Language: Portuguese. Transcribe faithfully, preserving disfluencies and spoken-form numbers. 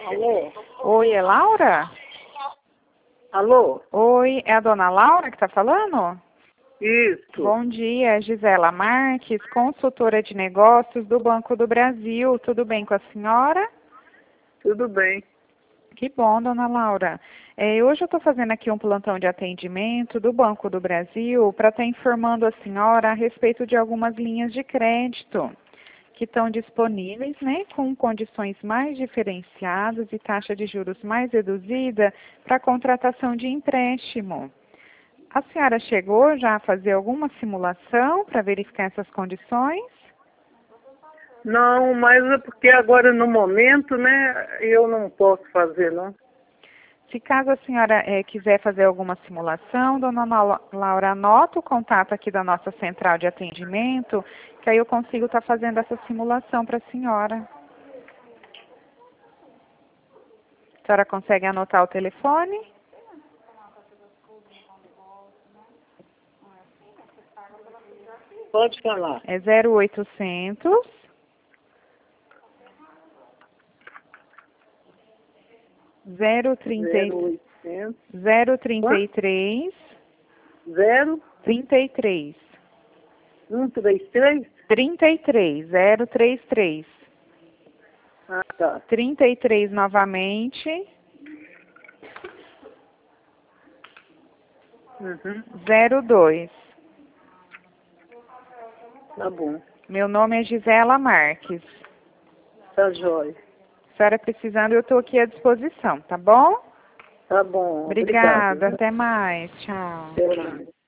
Alô? Oi, é Laura? Alô? Oi, é a dona Laura que está falando? Isso. Bom dia, Gisela Marques, consultora de negócios do Banco do Brasil. Tudo bem com a senhora? Tudo bem. Que bom, dona Laura. É, hoje eu estou fazendo aqui um plantão de atendimento do Banco do Brasil para estar informando a senhora a respeito de algumas linhas de crédito que estão disponíveis, né, com condições mais diferenciadas e taxa de juros mais reduzida para contratação de empréstimo. A senhora chegou já a fazer alguma simulação para verificar essas condições? Não, mas é porque agora no momento, né, eu não posso fazer, não. Se caso a senhora eh, quiser fazer alguma simulação, dona Nau- Laura, anota o contato aqui da nossa central de atendimento, que aí eu consigo estar fazendo essa simulação para a senhora. A senhora consegue anotar o telefone? Pode falar. É zero oitocentos, zero trinta zero oitocentos, zero trinta e três, zero, trinta e três, um, três, três? trinta e três, zero trinta e três, Ah, tá. trinta e três novamente, Uhum. zero dois. Tá bom. Meu nome é Gisela Marques. Tá jóia. Se a senhora precisando, eu estou aqui à disposição, tá bom? Tá bom. Obrigada, Obrigado. até mais, tchau. Até mais.